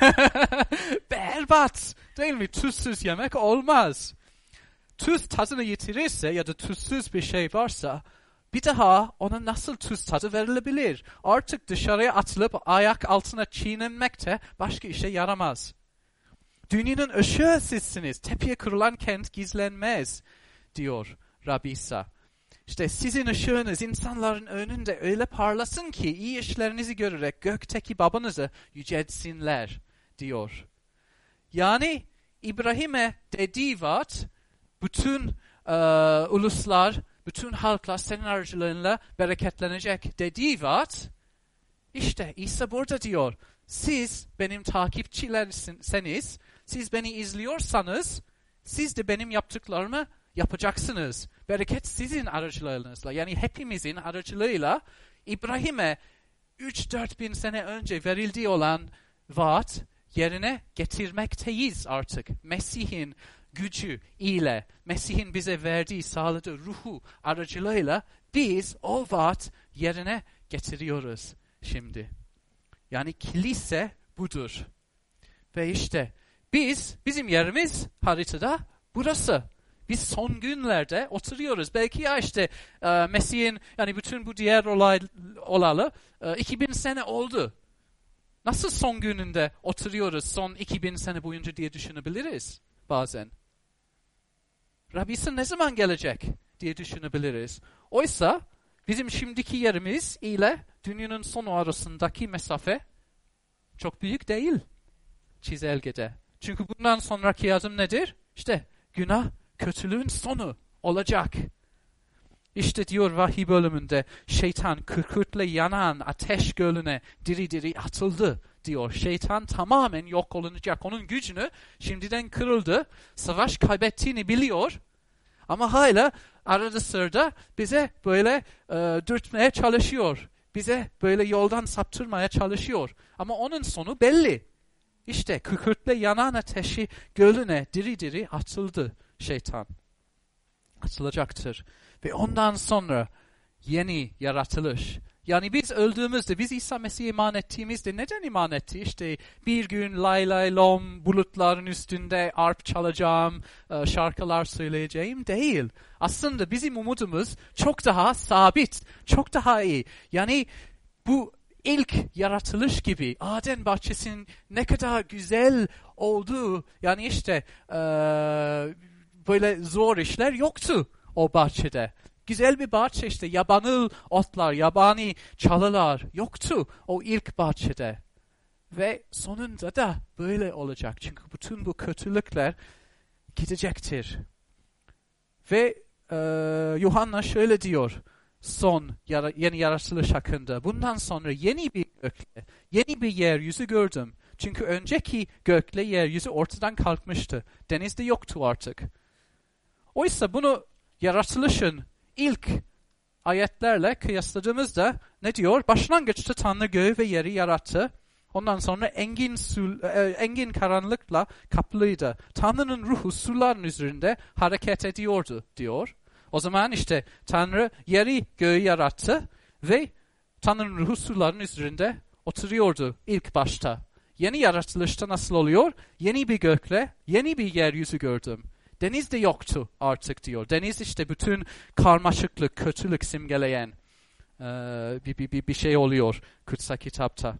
Berbat. Değil mi? Tuzsuz yemek olmaz. Tuz tadını yitirirse ya da tuzsuz bir şey varsa bir daha ona nasıl tuz tadı verilebilir? Artık dışarıya atılıp ayak altına çiğnenmekte başka işe yaramaz. Dünyanın ışığı sizsiniz. Tepeye kurulan kent gizlenmez diyor Rabbi İsa. İşte sizin ışığınız insanların önünde öyle parlasın ki iyi işlerinizi görerek gökteki babanızı yüceltsinler diyor. Yani İbrahim'e dediği vaat bütün e, uluslar, bütün halklar senin aracılığınla bereketlenecek dediği vaat, işte İsa burada diyor, siz benim takipçilersiniz, siz beni izliyorsanız, siz de benim yaptıklarımı yapacaksınız. Bereket sizin aracılığınızla, yani hepimizin aracılığıyla İbrahim'e üç dört bin sene önce verildiği olan vaat yerine getirmekteyiz artık. Mesih'in gücü ile, Mesih'in bize verdiği, sağladığı ruhu aracılığıyla biz o vaat yerine getiriyoruz şimdi. Yani kilise budur. Ve işte Biz, bizim yerimiz haritada burası. Biz son günlerde oturuyoruz. Belki ya işte e, Mesih'in, yani bütün bu diğer olay olalı e, iki bin sene oldu. Nasıl son gününde oturuyoruz son iki bin sene boyunca diye düşünebiliriz bazen. Rabbisi ne zaman gelecek diye düşünebiliriz. Oysa bizim şimdiki yerimiz ile dünyanın sonu arasındaki mesafe çok büyük değil çizelgede. Çünkü bundan sonraki adım nedir? İşte günah, kötülüğün sonu olacak. İşte diyor vahiy bölümünde, şeytan kükürtle yanan ateş gölüne diri diri atıldı diyor. Şeytan tamamen yok olunacak. Onun gücünü şimdiden kırıldı. Savaş kaybettiğini biliyor. Ama hala arada sırada bize böyle e, dürtmeye çalışıyor. Bize böyle yoldan saptırmaya çalışıyor. Ama onun sonu belli. İşte kükürtle yanan ateşi gölüne diri diri atıldı şeytan. Atılacaktır. Ve ondan sonra yeni yaratılış. Yani biz öldüğümüzde, biz İsa Mesih'e iman ettiğimizde neden iman etti? İşte bir gün lay lay lom bulutların üstünde arp çalacağım, şarkılar söyleyeceğim değil. Aslında bizim umudumuz çok daha sabit, çok daha iyi. Yani bu ilk yaratılış gibi, Aden bahçesinin ne kadar güzel olduğu, yani işte ee, böyle zor işler yoktu o bahçede. Güzel bir bahçe işte, yabani otlar, yabani çalılar yoktu o ilk bahçede. Ve sonunda da böyle olacak. Çünkü bütün bu kötülükler gidecektir. Ve e, Yuhanna şöyle diyor son yara, yeni yaratılış hakkında. Bundan sonra yeni bir gökle, yeni bir yeryüzü gördüm. Çünkü önceki gökle yeryüzü ortadan kalkmıştı. Denizde yoktu artık. Oysa bunu yaratılışın ilk ayetlerle kıyasladığımızda ne diyor? Başlangıçta Tanrı göğü ve yeri yarattı. Ondan sonra engin, su, e, engin karanlıkla kaplıydı. Tanrı'nın ruhu suların üzerinde hareket ediyordu diyor. O zaman işte Tanrı yeri göğü yarattı ve Tanrı'nın ruhu suların üzerinde oturuyordu ilk başta. Yeni yaratılışta nasıl oluyor? Yeni bir gökle, yeni bir yeryüzü gördüm. Deniz de yoktu artık diyor. Deniz işte bütün karmaşıklık, kötülük simgeleyen e, bir, bir, bir şey oluyor kutsal kitapta.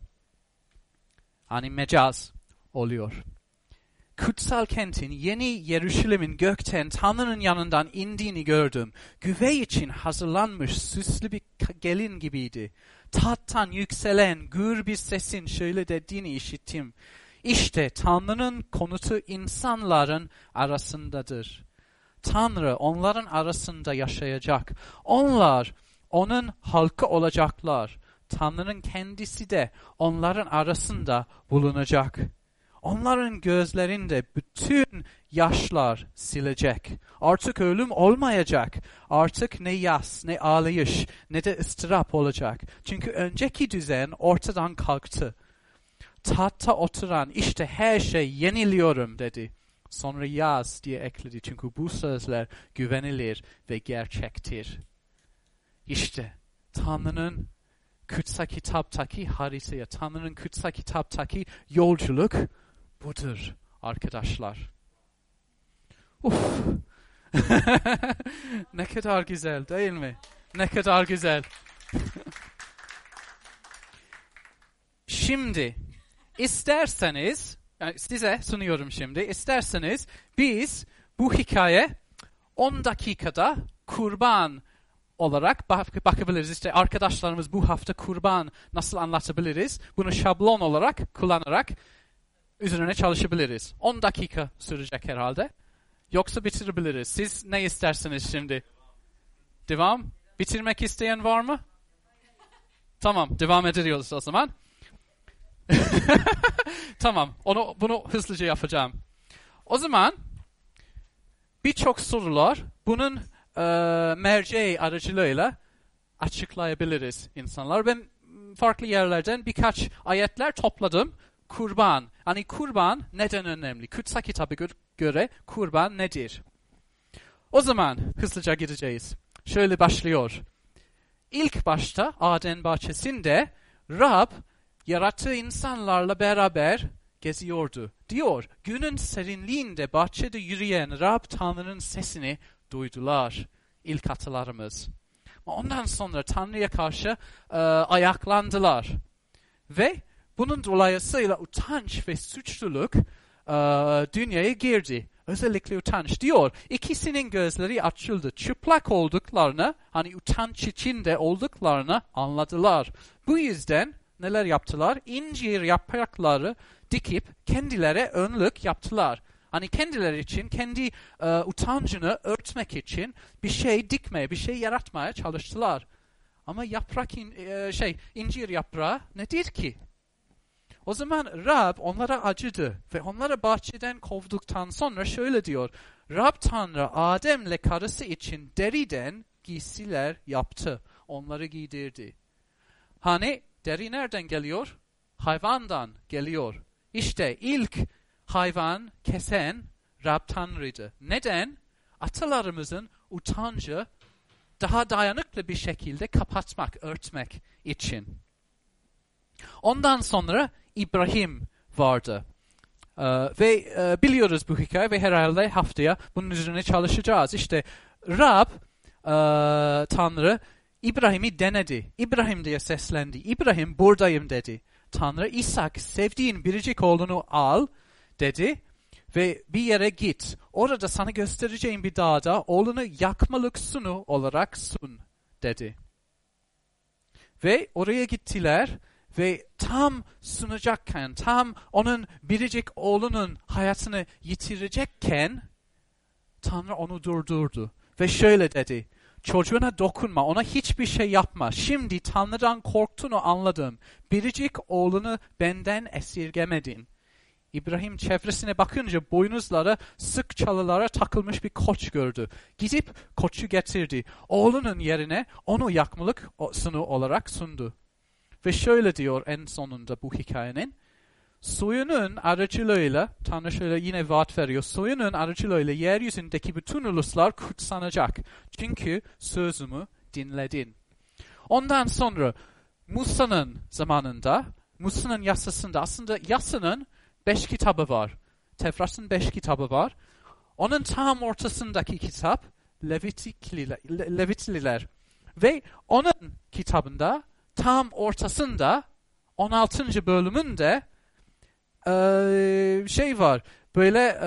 Hani mecaz oluyor. Kutsal kentin, yeni Yeruşalim'in gökten Tanrı'nın yanından indiğini gördüm. Güvey için hazırlanmış süslü bir gelin gibiydi. Tahttan yükselen gür bir sesin şöyle dediğini işittim. İşte Tanrı'nın konutu insanların arasındadır. Tanrı onların arasında yaşayacak. Onlar onun halkı olacaklar. Tanrı'nın kendisi de onların arasında bulunacak. Onların gözlerinde bütün yaşlar silecek. Artık ölüm olmayacak. Artık ne yas, ne ağlayış, ne de ıstırap olacak. Çünkü önceki düzen ortadan kalktı. Tahta oturan işte her şey yeniliyorum dedi. Sonra yaz diye ekledi. Çünkü bu sözler güvenilir ve gerçektir. İşte Tanrı'nın kutsal kitaptaki haritaya, Tanrı'nın kutsal kitaptaki yolculuk budur arkadaşlar. Uf. Ne kadar güzel değil mi? Ne kadar güzel. Şimdi isterseniz, yani size sunuyorum şimdi, isterseniz biz bu hikaye on dakikada kurban olarak bak- bakabiliriz. İşte arkadaşlarımız bu hafta kurban nasıl anlatabiliriz? Bunu şablon olarak kullanarak üzerine çalışabiliriz. on dakika sürecek herhalde. Yoksa bitirebiliriz. Siz ne istersiniz şimdi? Devam? Bitirmek isteyen var mı? Tamam, devam ediyoruz o zaman. Tamam, onu bunu hızlıca yapacağım. O zaman birçok sorular bunun e, merceği aracılığıyla açıklayabiliriz insanlar. Ben farklı yerlerden birkaç ayetler topladım. Kurban. Hani kurban neden önemli? Kutsal kitaba göre kurban nedir? O zaman hızlıca gideceğiz. Şöyle başlıyor. İlk başta Aden bahçesinde Rab yarattığı insanlarla beraber geziyordu. Diyor, günün serinliğinde bahçede yürüyen Rab Tanrı'nın sesini duydular ilk atalarımız. Ondan sonra Tanrı'ya karşı e, ayaklandılar. Ve bunun dolayısıyla utanç ve suçluluk e, dünyaya girdi. Özellikle utanç. Diyor, ikisinin gözleri açıldı. Çıplak olduklarını, hani utanç içinde olduklarını anladılar. Bu yüzden neler yaptılar? İncir yaprakları dikip kendileri önlük yaptılar. Hani kendileri için, kendi e, utancını örtmek için bir şey dikmeye, bir şey yaratmaya çalıştılar. Ama yaprak, in, e, şey, incir yaprağı nedir ki? O zaman Rab onlara acıdı ve onları bahçeden kovduktan sonra şöyle diyor. Rab Tanrı Adem'le karısı için deriden giysiler yaptı. Onları giydirdi. Hani deri nereden geliyor? Hayvandan geliyor. İşte ilk hayvan kesen Rab Tanrı'ydı. Neden? Atalarımızın utancı daha dayanıklı bir şekilde kapatmak, örtmek için. Ondan sonra İbrahim vardı. Ee, ve e, biliyoruz bu hikaye ve herhalde haftaya bunun üzerine çalışacağız. İşte Rab, e, Tanrı, İbrahim'i denedi. İbrahim diye seslendi. İbrahim buradayım dedi. Tanrı, İshak sevdiğin biricik oğlunu al dedi ve bir yere git. Orada sana göstereceğim bir dağda oğlunu yakmalık sunu olarak sun dedi. Ve oraya gittiler. Ve tam sunacakken, tam onun biricik oğlunun hayatını yitirecekken Tanrı onu durdurdu. Ve şöyle dedi, çocuğuna dokunma, ona hiçbir şey yapma. Şimdi Tanrı'dan korktuğunu anladım. Biricik oğlunu benden esirgemedin. İbrahim çevresine bakınca boynuzlara, sık çalılara takılmış bir koç gördü. Gidip koçu getirdi. Oğlunun yerine onu yakmalık sunu olarak sundu. Ve şöyle diyor en sonunda bu hikayenin, soyunun aracılığıyla, Tanrı şöyle yine vaat veriyor, soyunun aracılığıyla yeryüzündeki bütün uluslar kutsanacak. Çünkü sözümü dinledin. Ondan sonra Musa'nın zamanında, Musa'nın yasasında, aslında yasanın beş kitabı var. Tevrat'ın beş kitabı var. Onun tam ortasındaki kitap Levitikliler. Levitliler. Ve onun kitabında tam ortasında on altıncı bölümünde e, şey var. Böyle e,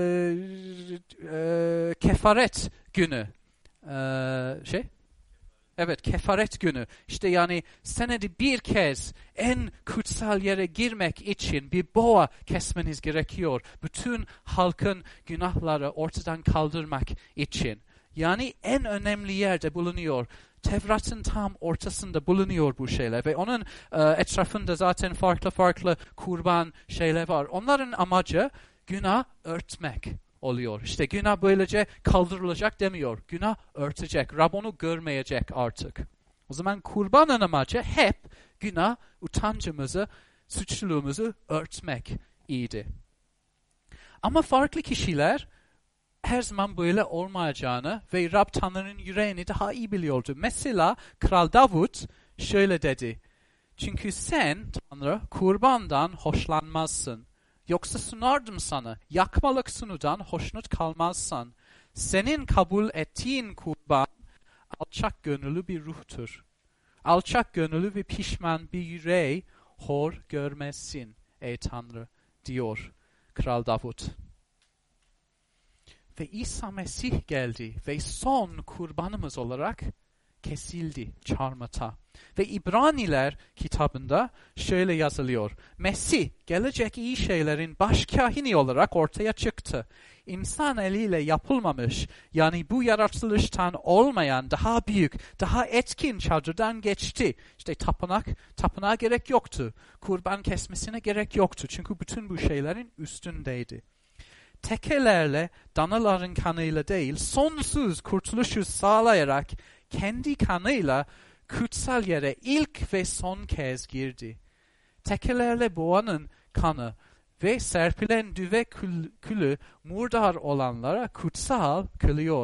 e, kefaret günü. E, şey? Evet, kefaret günü. İşte yani senede bir kez en kutsal yere girmek için bir boğa kesmeniz gerekiyor. Bütün halkın günahları ortadan kaldırmak için. Yani en önemli yerde bulunuyor. Tevrat'ın tam ortasında bulunuyor bu şeyler ve onun e, etrafında zaten farklı farklı kurban şeyler var. Onların amacı günah örtmek oluyor. İşte günah böylece kaldırılacak demiyor. Günah örtecek. Rab onu görmeyecek artık. O zaman kurbanın amacı hep günah, utancımızı, suçluluğumuzu örtmek iyiydi. Ama farklı kişiler her zaman böyle olmayacağını ve Rab Tanrı'nın yüreğini daha iyi biliyordu. Mesela Kral Davut şöyle dedi. Çünkü sen Tanrı kurbandan hoşlanmazsın. Yoksa sunardım sana. Yakmalık sunudan hoşnut kalmazsan. Senin kabul ettiğin kurban alçak gönüllü bir ruhtur. Alçak gönüllü ve pişman bir yüreği hor görmezsin ey Tanrı diyor Kral Davut. Ve İsa Mesih geldi ve son kurbanımız olarak kesildi çarmıhta. Ve İbraniler kitabında şöyle yazılıyor. Mesih gelecek iyi şeylerin başkahini olarak ortaya çıktı. İnsan eliyle yapılmamış, yani bu yaratılıştan olmayan daha büyük, daha etkin çadırdan geçti. İşte tapınak, tapınağa gerek yoktu. Kurban kesmesine gerek yoktu. Çünkü bütün bu şeylerin üstündeydi. Tekelerle, danaların kanıyla değil, sonsuz kurtuluşu sağlayarak kendi kanıyla kutsal yere ilk ve son kez girdi. Tekelerle boğanın kanı ve serpilen düve kül, külü murdar olanlara kutsal kılıyor.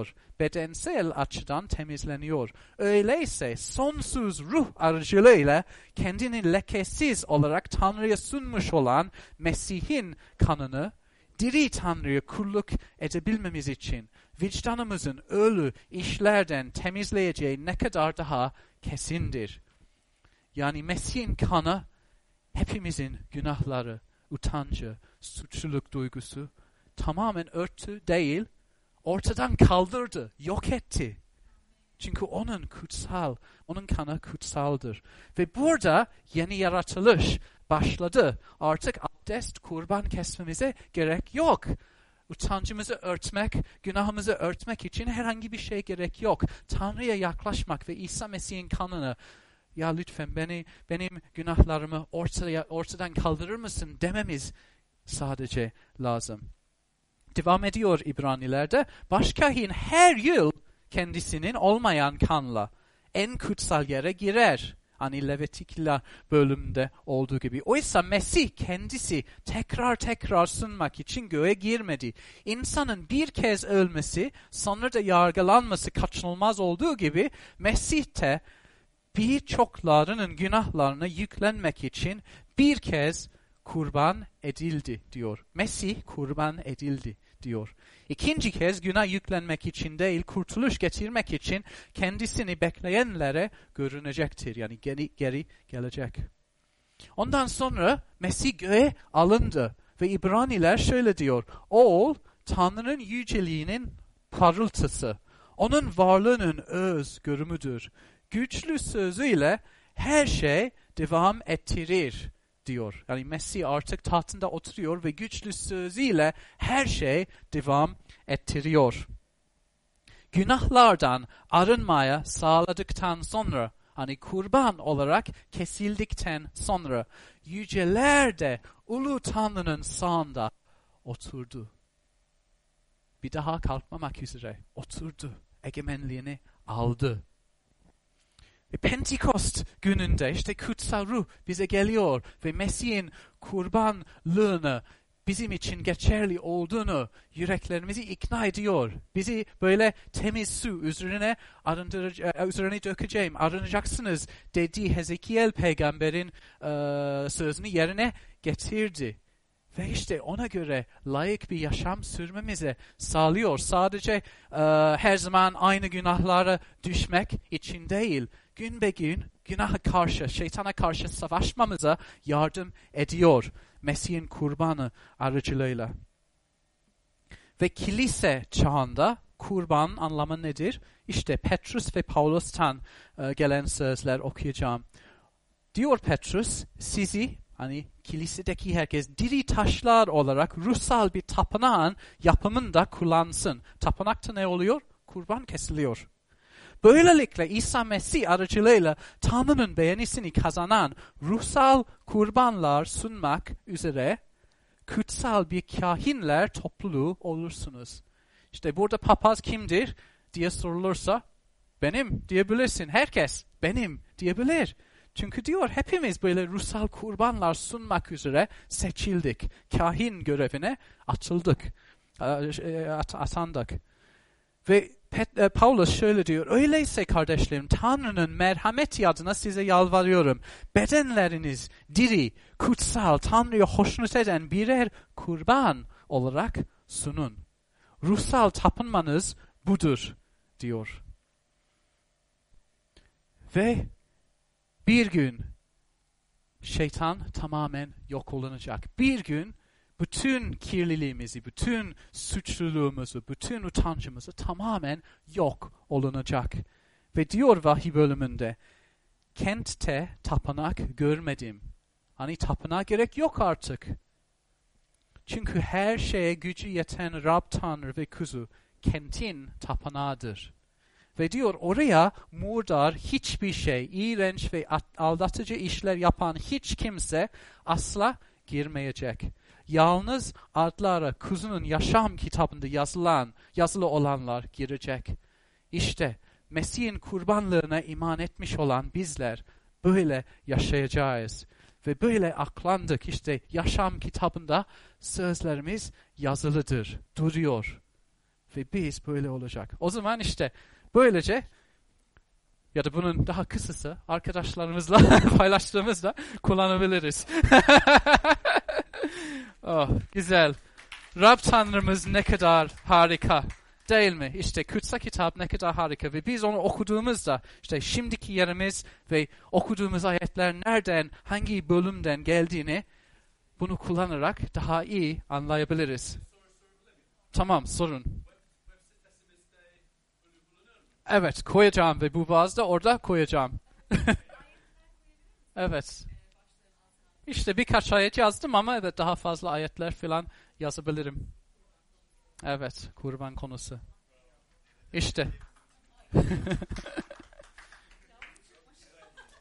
bedensel açıdan temizleniyor. Öyleyse sonsuz ruh aracılığıyla kendini lekesiz olarak Tanrı'ya sunmuş olan Mesih'in kanını diri Tanrı'ya kulluk edebilmemiz için vicdanımızın ölü işlerden temizleyeceği ne kadar daha kesindir. Yani Mesih'in kanı hepimizin günahları, utancı, suçluluk duygusu tamamen örttü değil, ortadan kaldırdı, yok etti. Çünkü onun kutsal, onun kanı kutsaldır. Ve burada yeni yaratılış başladı. Artık abdest, kurban kesmemize gerek yok. Utancımızı örtmek, günahımızı örtmek için herhangi bir şey gerek yok. Tanrı'ya yaklaşmak ve İsa Mesih'in kanını, ya lütfen beni, benim günahlarımı ortaya, ortadan kaldırır mısın dememiz sadece lazım. Devam ediyor İbraniler'de. Başkahin her yıl kendisinin olmayan kanla en kutsal yere girer. Hani Levitikler bölümünde olduğu gibi. Oysa Mesih kendisi tekrar tekrar sunmak için göğe girmedi. İnsanın bir kez ölmesi, sonra da yargılanması kaçınılmaz olduğu gibi Mesih de birçoklarının günahlarına yüklenmek için bir kez kurban edildi diyor. Mesih kurban edildi diyor. İkinci kez günah yüklenmek için değil, kurtuluş getirmek için kendisini bekleyenlere görünecektir. Yani geri, geri gelecek. Ondan sonra Mesih göğe alındı ve İbraniler şöyle diyor. Oğul Tanrı'nın yüceliğinin parıltısı, onun varlığının öz görümüdür. Güçlü sözüyle her şey devam ettirir diyor. Yani Mesih artık tahtında oturuyor ve güçlü sözüyle her şey devam ettiriyor. Günahlardan arınmaya sağladıktan sonra, hani kurban olarak kesildikten sonra yücelerde ulu Tanrı'nın sağında oturdu. Bir daha kalkmamak üzere oturdu. Egemenliğini aldı. Ve Pentekost gününde işte kutsal ruh bize geliyor ve Mesih'in kurbanlığını bizim için geçerli olduğunu yüreklerimizi ikna ediyor. Bizi böyle temiz su üzerine arındıracağım, üzerine dökeceğim, arınacaksınız dediği Hezekiel peygamberin e, sözünü yerine getirdi. Ve işte ona göre layık bir yaşam sürmemize sağlıyor. Sadece e, her zaman aynı günahlara düşmek için değil, gün be gün günaha karşı, şeytana karşı savaşmamıza yardım ediyor. Mesih'in kurbanı aracılığıyla. Ve kilise çağında kurban anlamı nedir? İşte Petrus ve Paulus'tan e, gelen sözler okuyacağım. Diyor Petrus, sizi, hani kilisedeki herkes diri taşlar olarak ruhsal bir tapınağın yapımında kullansın. Tapınakta ne oluyor? Kurban kesiliyor. Böylelikle İsa Mesih aracılığıyla Tanrı'nın beğenisini kazanan ruhsal kurbanlar sunmak üzere kutsal bir kahinler topluluğu olursunuz. İşte burada papaz kimdir diye sorulursa benim diyebilirsin. Herkes benim diyebilir. Çünkü diyor hepimiz böyle ruhsal kurbanlar sunmak üzere seçildik. Kahin görevine atıldık, atandık. Ve Paulus şöyle diyor, öyleyse kardeşlerim Tanrı'nın merhameti adına size yalvarıyorum. Bedenleriniz diri, kutsal, Tanrı'ya hoşnut eden birer kurban olarak sunun. Ruhsal tapınmanız budur diyor. Ve bir gün şeytan tamamen yok olunacak. Bir gün bütün kirliliğimizi, bütün suçluluğumuzu, bütün utancımızı tamamen yok olunacak. Ve diyor vahiy bölümünde, kentte tapınak görmedim. Hani tapınağa gerek yok artık. Çünkü her şeye gücü yeten Rab Tanrı ve Kuzu kentin tapınağıdır. Ve diyor oraya murdar hiçbir şey, iğrenç ve aldatıcı işler yapan hiç kimse asla girmeyecek. Yalnız adlara Kuzu'nun yaşam kitabında yazılan, yazılı olanlar girecek. İşte Mesih'in kurbanlığına iman etmiş olan bizler böyle yaşayacağız. Ve böyle aklandık. İşte yaşam kitabında sözlerimiz yazılıdır, duruyor. ve biz böyle olacak. O zaman işte böylece ya da bunun daha kısası arkadaşlarımızla paylaştığımızda kullanabiliriz. Oh, güzel. Rab Tanrımız ne kadar harika. Değil mi? İşte kutsal kitap ne kadar harika ve biz onu okuduğumuzda işte şimdiki yerimiz ve okuduğumuz ayetler nereden, hangi bölümden geldiğini bunu kullanarak daha iyi anlayabiliriz. Tamam, sorun. Evet, koyacağım ve bu vaazda orada koyacağım. Evet. İşte birkaç ayet yazdım ama evet daha fazla ayetler falan yazabilirim. Evet, kurban konusu. İşte.